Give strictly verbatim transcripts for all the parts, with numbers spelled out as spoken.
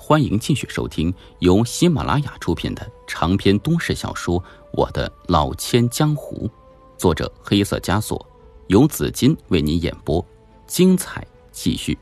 欢迎继续收听由喜马拉雅出品的长篇都市小说《我的老千江湖》，作者黑色枷锁，由紫金为您演播，精彩继续。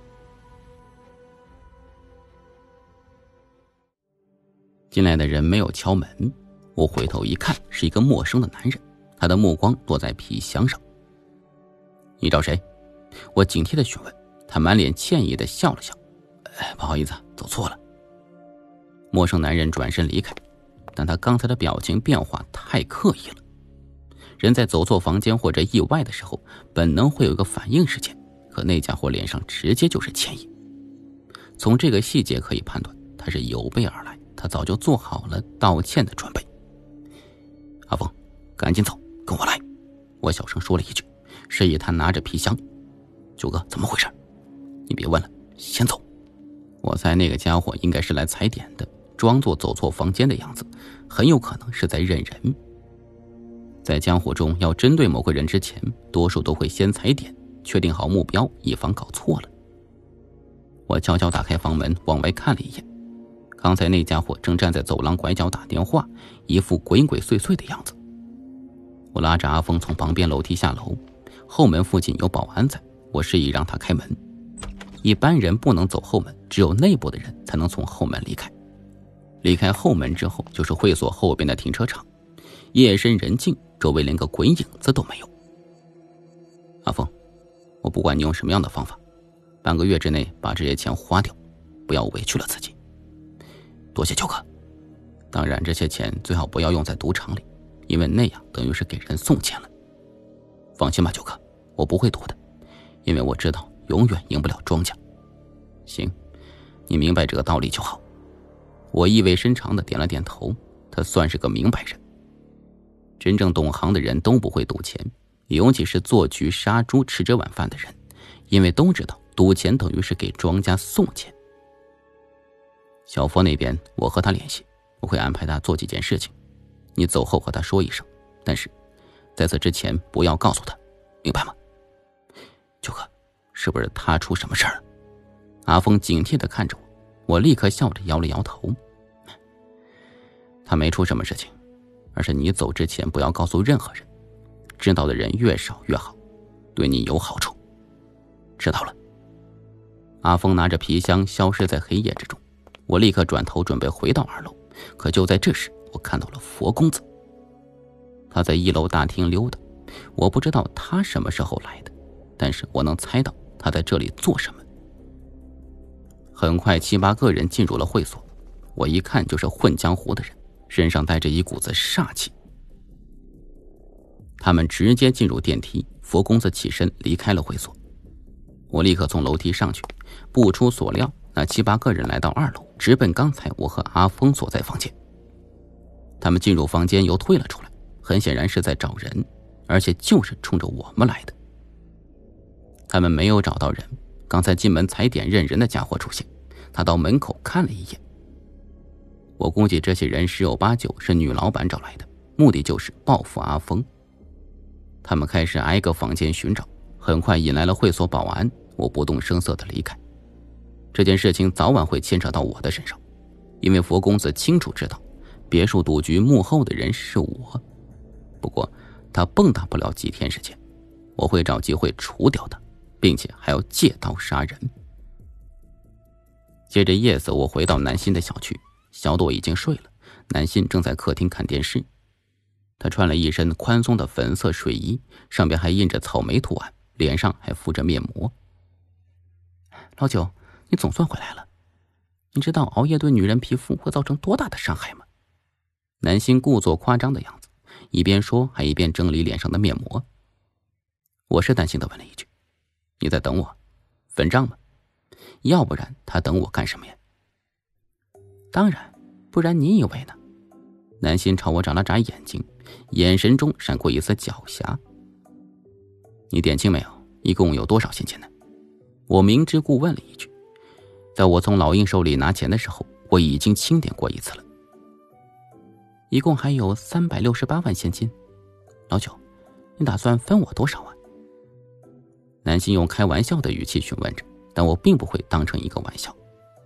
进来的人没有敲门，我回头一看，是一个陌生的男人，他的目光落在皮箱上。你找谁？我警惕地询问。他满脸歉意地笑了笑，哎，不好意思，走错了。陌生男人转身离开，但他刚才的表情变化太刻意了。人在走错房间或者意外的时候，本能会有一个反应时间，可那家伙脸上直接就是歉意。从这个细节可以判断，他是有备而来，他早就做好了道歉的准备。阿峰，赶紧走，跟我来。我小声说了一句，示意他拿着皮箱。九哥，怎么回事？你别问了，先走。我猜那个家伙应该是来踩点的，装作走错房间的样子，很有可能是在认人。在江湖中，要针对某个人之前，多数都会先踩点，确定好目标，以防搞错了。我悄悄打开房门，往外看了一眼。刚才那家伙正站在走廊拐角打电话，一副鬼鬼祟祟的样子。我拉着阿峰从旁边楼梯下楼，后门附近有保安在，我示意让他开门。一般人不能走后门，只有内部的人才能从后门离开。离开后门之后，就是会所后边的停车场。夜深人静，周围连个鬼影子都没有。阿峰，我不管你用什么样的方法，半个月之内把这些钱花掉，不要委屈了自己。多谢九哥。当然这些钱最好不要用在赌场里，因为那样等于是给人送钱了。放心吧九哥，我不会赌的，因为我知道永远赢不了庄家。行，你明白这个道理就好。我意味深长地点了点头，他算是个明白人。真正懂行的人都不会赌钱，尤其是做局杀猪吃这碗饭的人，因为都知道赌钱等于是给庄家送钱。小佛那边我和他联系，我会安排他做几件事情，你走后和他说一声，但是在此之前不要告诉他，明白吗？九哥，是不是他出什么事儿了？阿峰警惕地看着我，我立刻笑着摇了摇头。他没出什么事情，而是你走之前不要告诉任何人，知道的人越少越好，对你有好处。知道了。阿峰拿着皮箱消失在黑夜之中，我立刻转头准备回到二楼，可就在这时，我看到了佛公子。他在一楼大厅溜达，我不知道他什么时候来的，但是我能猜到他在这里做什么。很快七八个人进入了会所，我一看就是混江湖的人，身上带着一股子煞气。他们直接进入电梯，佛公子起身离开了会所。我立刻从楼梯上去，不出所料，那七八个人来到二楼，直奔刚才我和阿峰所在房间。他们进入房间又退了出来，很显然是在找人，而且就是冲着我们来的。他们没有找到人，刚才进门踩点认人的家伙出现，他到门口看了一眼。我估计这些人十有八九是女老板找来的，目的就是报复阿峰。他们开始挨个房间寻找，很快引来了会所保安，我不动声色地离开。这件事情早晚会牵扯到我的身上，因为佛公子清楚知道别墅赌局幕后的人是我。不过他蹦跶不了几天时间，我会找机会除掉他，并且还要借刀杀人。接着夜色，我回到南心的小区，小朵已经睡了，南心正在客厅看电视。他穿了一身宽松的粉色睡衣，上边还印着草莓图案，脸上还敷着面膜。老九，你总算回来了。你知道熬夜对女人皮肤会造成多大的伤害吗？南心故作夸张的样子，一边说还一边整理脸上的面膜。我是担心的问了一句，你在等我分账吗？要不然他等我干什么呀？当然，不然你以为呢？南心朝我眨了眨眼睛，眼神中闪过一丝狡黠。你点清没有？一共有多少现金呢？我明知故问了一句。在我从老鹰手里拿钱的时候，我已经清点过一次了。一共还有三百六十八万现金。老九，你打算分我多少啊？南心用开玩笑的语气询问着，但我并不会当成一个玩笑。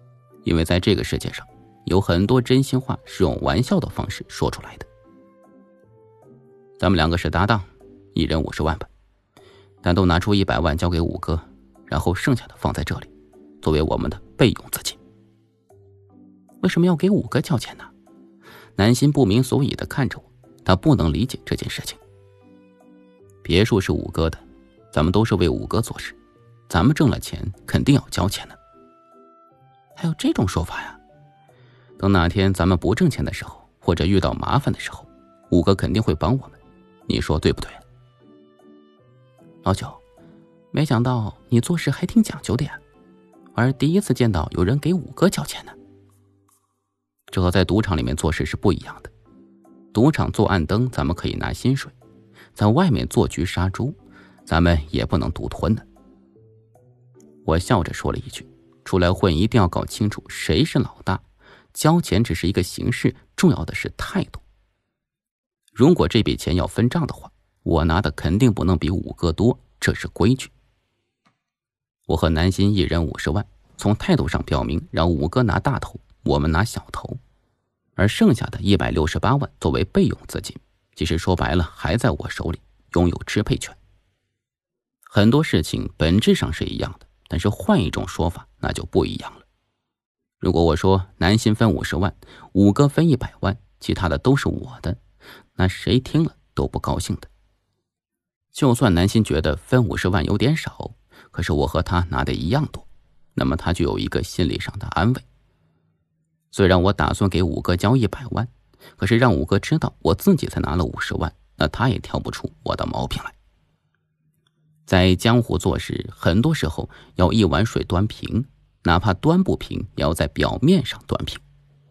因为在这个世界上，有很多真心话是用玩笑的方式说出来的。咱们两个是搭档，一人五十万吧，单独拿出一百万交给五哥，然后剩下的放在这里，作为我们的备用资金。为什么要给五哥交钱呢？南心不明所以的看着我，他不能理解这件事情。别墅是五哥的，咱们都是为五哥做事，咱们挣了钱肯定要交钱的。还有这种说法呀？等哪天咱们不挣钱的时候，或者遇到麻烦的时候，五哥肯定会帮我们，你说对不对？老九，没想到你做事还挺讲究的呀，而第一次见到有人给五哥交钱呢。这和在赌场里面做事是不一样的，赌场做暗灯咱们可以拿薪水，在外面做局杀猪，咱们也不能独吞的。我笑着说了一句，出来混一定要搞清楚谁是老大，交钱只是一个形式，重要的是态度。如果这笔钱要分账的话，我拿的肯定不能比五哥多，这是规矩。我和南心一人五十万，从态度上表明让五哥拿大头，我们拿小头，而剩下的一百六十八万作为备用资金，其实说白了还在我手里，拥有支配权。很多事情本质上是一样的，但是换一种说法那就不一样了。如果我说南心分五十万，五哥分一百万，其他的都是我的，那谁听了都不高兴的。就算南心觉得分五十万有点少，可是我和他拿的一样多，那么他就有一个心理上的安慰。虽然我打算给五哥交一百万，可是让五哥知道我自己才拿了五十万，那他也挑不出我的毛病来。在江湖做事，很多时候要一碗水端平，哪怕端不平，也要在表面上端平。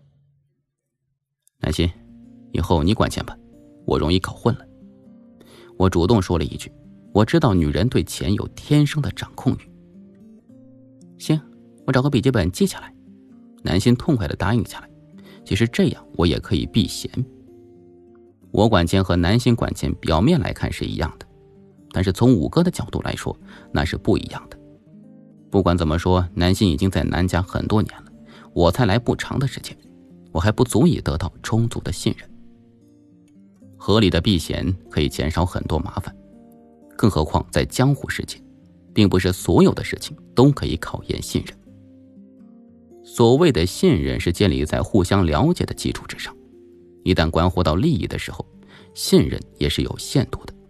南心，以后你管钱吧，我容易搞混了。我主动说了一句，我知道女人对钱有天生的掌控欲。行，我找个笔记本记下来。南心痛快地答应下来，其实这样我也可以避嫌。我管钱和南心管钱表面来看是一样的，但是从五哥的角度来说，那是不一样的。不管怎么说，南心已经在南家很多年了，我才来不长的时间，我还不足以得到充足的信任。合理的避嫌可以减少很多麻烦，更何况在江湖世界，并不是所有的事情都可以考验信任。所谓的信任是建立在互相了解的基础之上，一旦关乎到利益的时候，信任也是有限度的。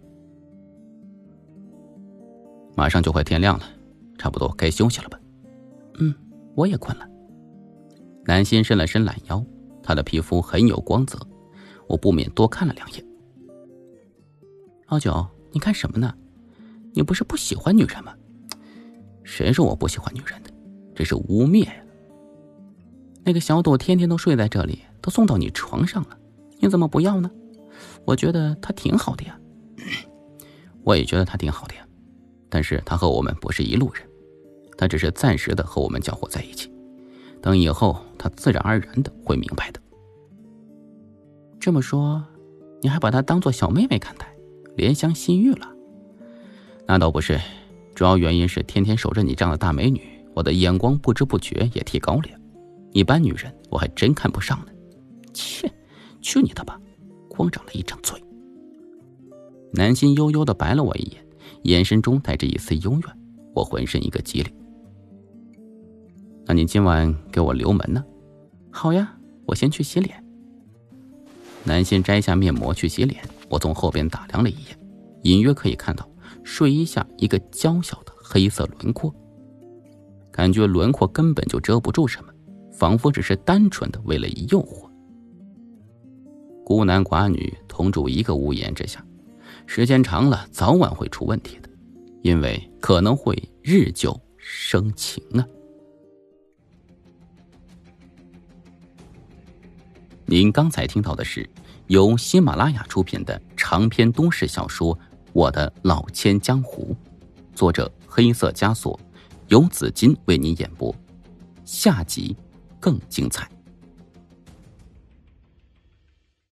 马上就快天亮了，差不多该休息了吧？嗯，我也困了。南心伸了伸懒腰，她的皮肤很有光泽，我不免多看了两眼。老九，你看什么呢？你不是不喜欢女人吗？谁说我不喜欢女人的？这是污蔑呀！那个小朵天天都睡在这里，都送到你床上了，你怎么不要呢？我觉得她挺好的呀。我也觉得她挺好的呀，但是她和我们不是一路人，她只是暂时的和我们搅和在一起，等以后她自然而然的会明白的。这么说，你还把她当作小妹妹看待，怜香惜玉了？那倒不是，主要原因是天天守着你这样的大美女，我的眼光不知不觉也提高了呀。一般女人我还真看不上呢。切，去你的吧，光长了一张嘴。南心悠悠地白了我一眼，眼神中带着一丝幽怨，我浑身一个激灵。那你今晚给我留门呢？好呀，我先去洗脸。南心摘下面膜去洗脸，我从后边打量了一眼，隐约可以看到睡衣下一个娇小的黑色轮廓，感觉轮廓根本就遮不住什么，仿佛只是单纯的为了诱惑。孤男寡女同住一个屋檐之下，时间长了早晚会出问题的，因为可能会日久生情啊。您刚才听到的是由喜马拉雅出品的长篇都市小说《我的老千江湖》，作者黑色枷锁，由紫金为您演播。下集更精彩。